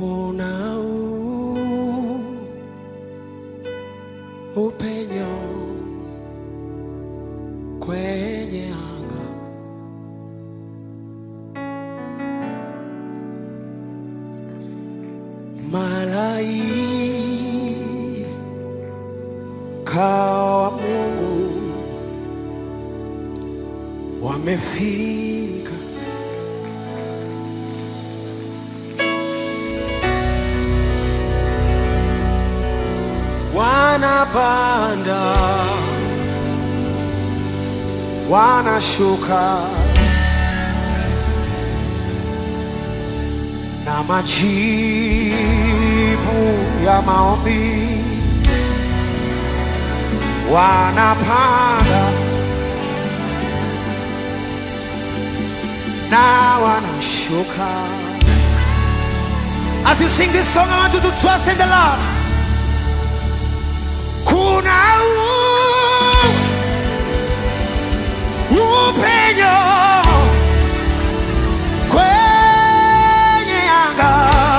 Kuna upenyo kwenye anga, malaika wa Mungu wamefika. Wanapanda, wanashuka, na majibu ya maombi. Wanapanda na wanashuka. As you sing this song, I want you to trust in the Lord. Kuna upenyo kwenye anga,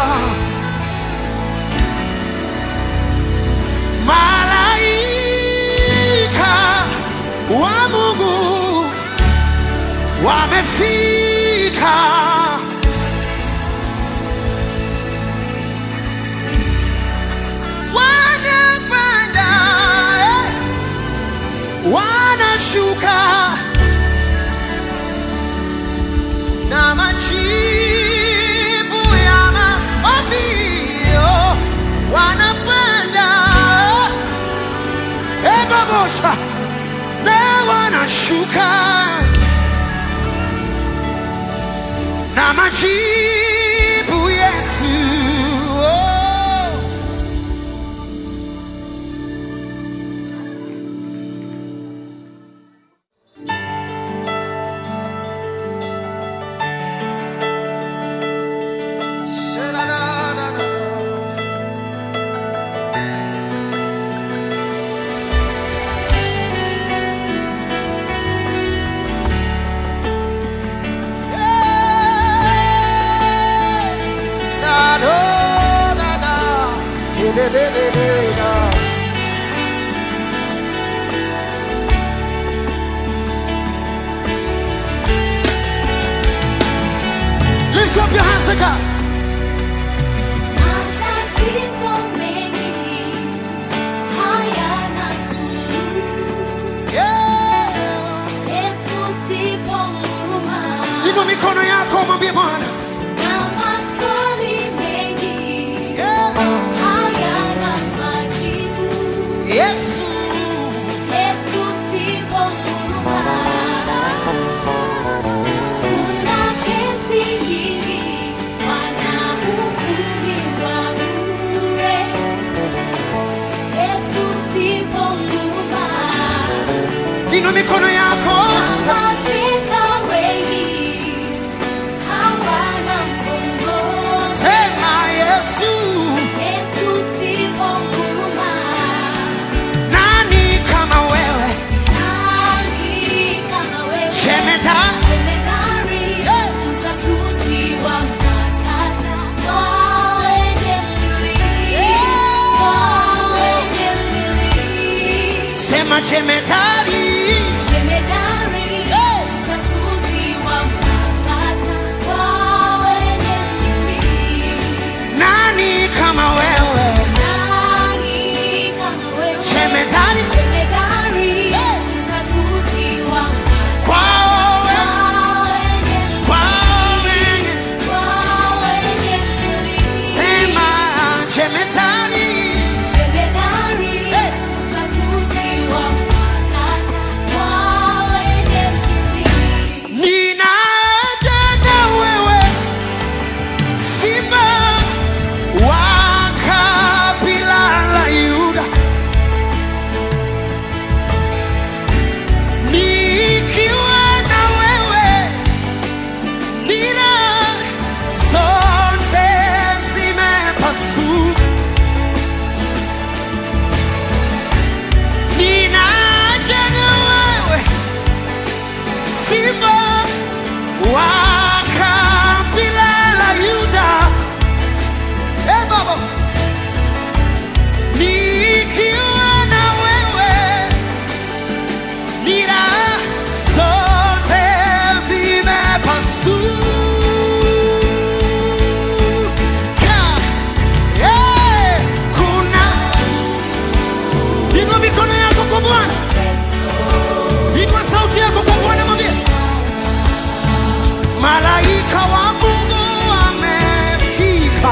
malaika wa Mungu wamefika. Wanashuka na majibu ya maombi. Wanapanda babosha na wanashuka na majibu yetu. Lift up your hands again. Matatizo mengi hayana suluhu. Yesu sipo huruma. Inua mikono yako mwambie Bwana. Na maswali mengi hayana majibu. Yesu sipo huruma. Kuna kesi nyingi wanahukumiwa bure. Yesu sipo huruma. inua mikono yako. Mateka wengi hawana mkombozi. Sema Yesu. sipo huruma. Nani kama wewe? Jemedari, mtatuzi wa matata, kwa wenye mwili. Sema jemedari. Mtatuzi wa matata, kwa wenye mwili. Nani kama wewe? Jemedari. Mtatuzi wa matata, Kwa wenye mwili. sema jemedari. Mtatuzi wa matata, kwa wenye mwili. Ninaja na wewe, simba wa Bwana. Inua sauti yako kwa Bwana, mwambie malaika wa Mungu amefika.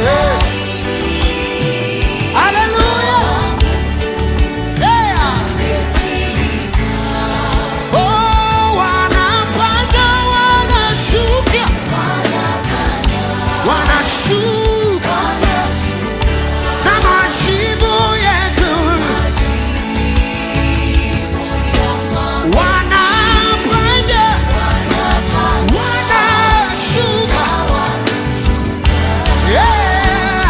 Haleluya. Yeah. Oh, wanapanda wanashuka. Wanashuka. Na majibu yetu. Wanapanda. Wanashuka. Yeah.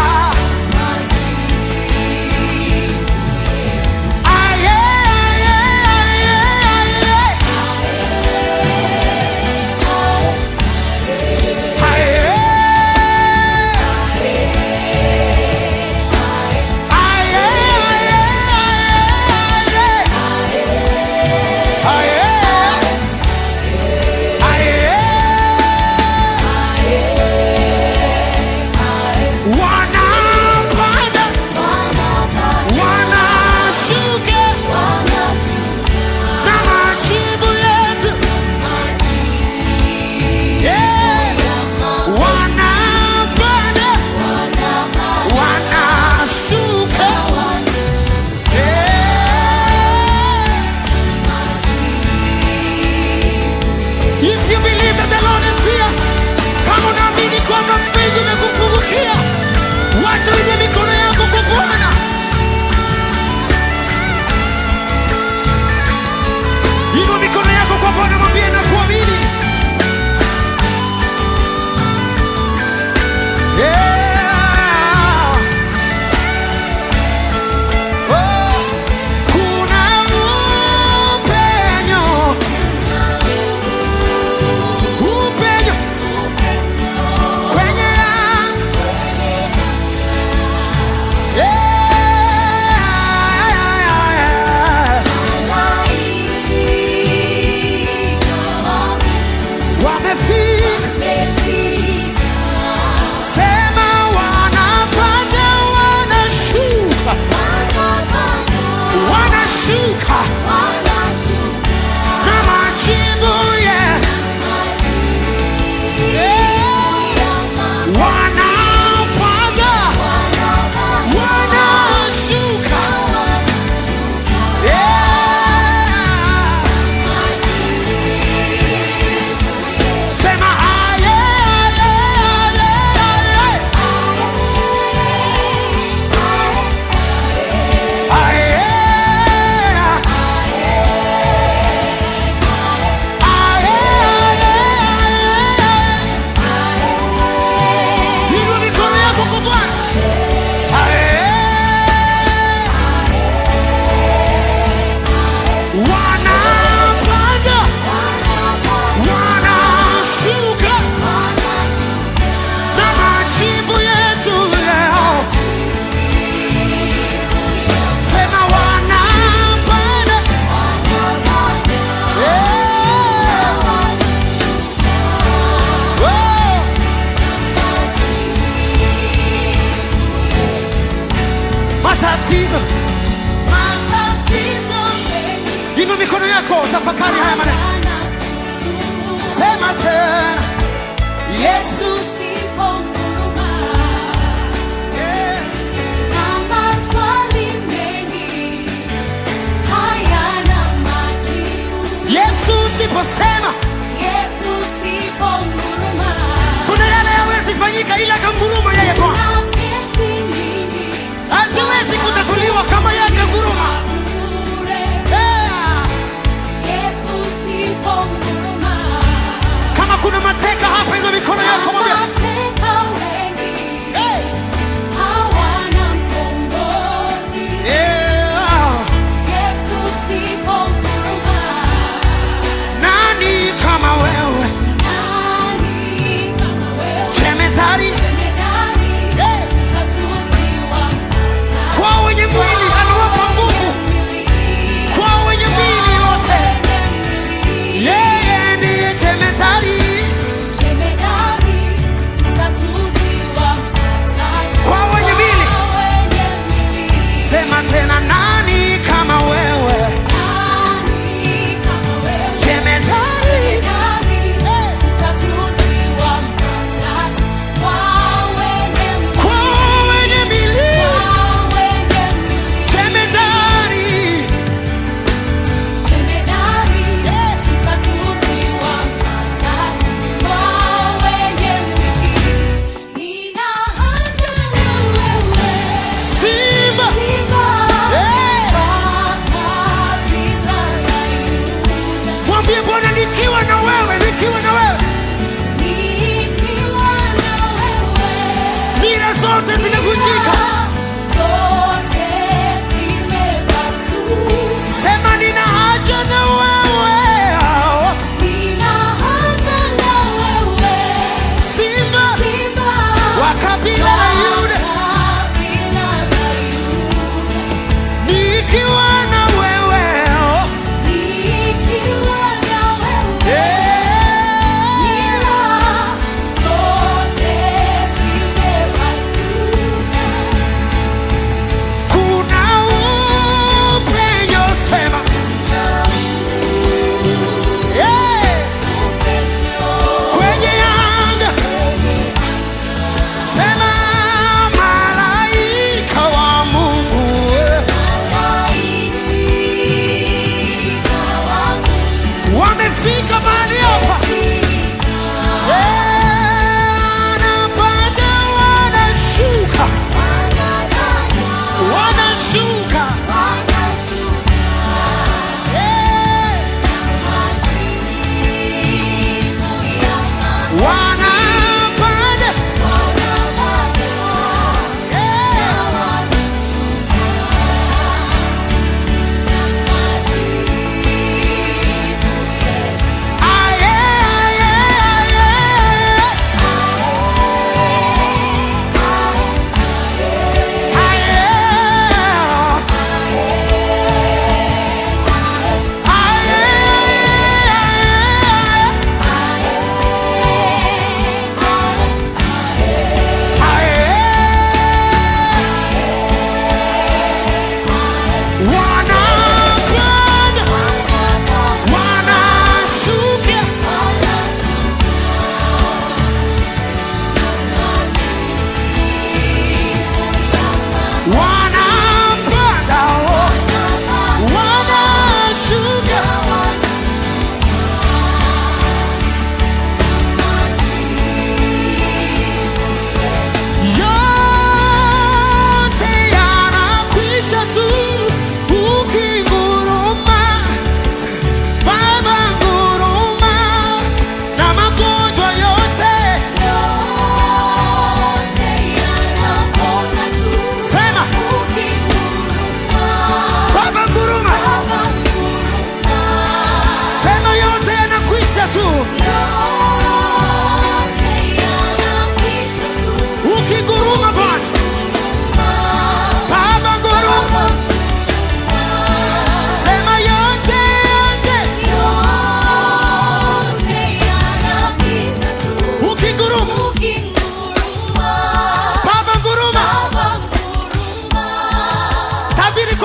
Ah, yeah, yeah, yeah, yeah. Ah, yeah. If you believe that the Lord is here, kama unaamini kwamba mbingu imekufungukia, wacha uinue mikono yako kwa Bwana. Inua mikono yako kwa Bwana, mwambie na kuamini. Yeah. Oh, kuna upenyo. Upenyo kwenye anga. Yeah. Wamefika. Sema wanapanda wanashuka. Wanashuka. Na majibu wanapanda wanashuka. Sema aye, aye, aye, aye. Inua mikono yako kwa Bwana. Wanapanda wanashuka na majibu yetu leo. Sema wanapanda. Yeah. Oh. Matatizo. Inua mikono yako, tafakari haya maneno. Sema tena. Yesu. Yeah. Yesu usiposema, kuna yale hawezi fanyika ila kanguruma yeye Bwana. Haziwezi kutatuliwa kama yake nguruma. Yeah. Kama kuna mateka hapa, inua mikono yako mwambie. Hey. Yeah. Nani kama wewe? Jemedari. Hey. Kwa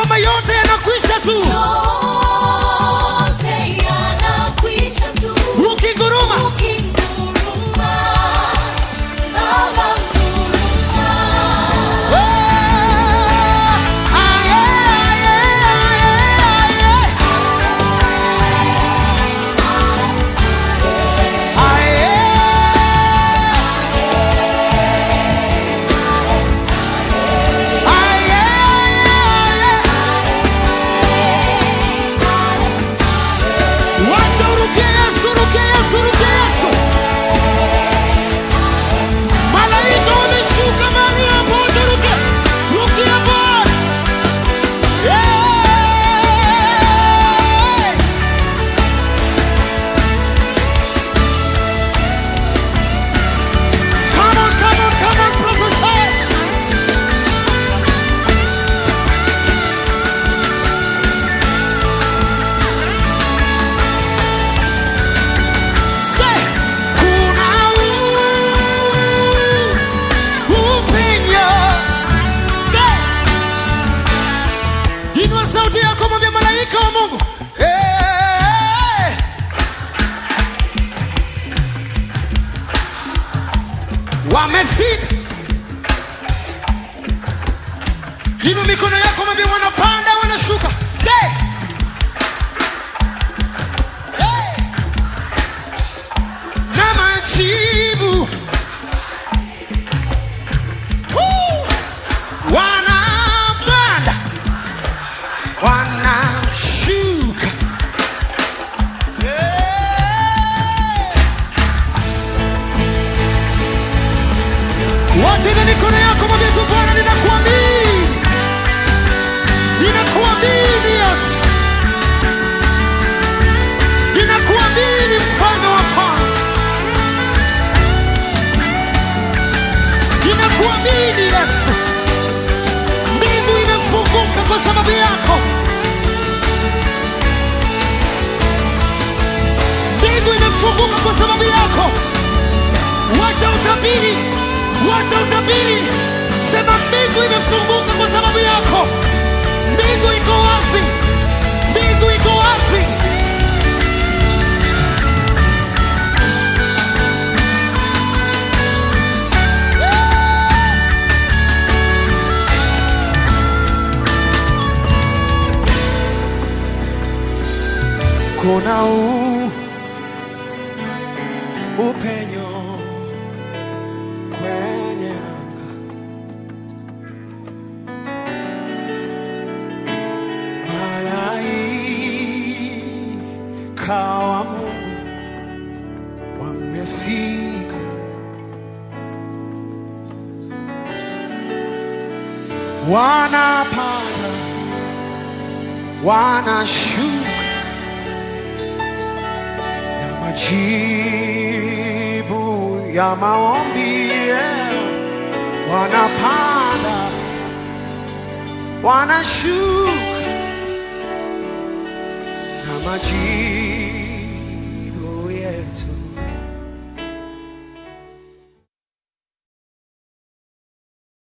Sema yote yanakwisha tu. yote yanakwisha tu. Ukinguruma. Ukinguruma, Baba nguruma. Malaika wameshuka mahali hapo, ruka. Rukia Bwana. Come on, come on, come on, prophesy. Say, kuna upenyo. Say, inua sauti yako, mwambie malaika wa Mungu. Wamefika. Inua mikono yako, mwambie wanapanda, wanashuka. Say, na majibu. Wanapanda, wanashuka. Wacha mikono yako, mwambie tu Bwana, ninakuamini. Ninakuamini Yesu. Ninakuamini mfalme wa falme. Ninakuamini Yesu. Mbingu imefunguka kwa sababu yako. Mbingu imefunguka kwa sababu yako. Wacha utabiri. Wacha utabiri. Sema mbingu imefunguka kwa sababu yako. Mbingu iko wazi. Mbingu iko wazi. Kuna upenyo kwenye anga. Malaika wa Mungu wamefika. Wanapanda, wanashuka. Majibu ya maombi, wanapanda, wanashuka na majibu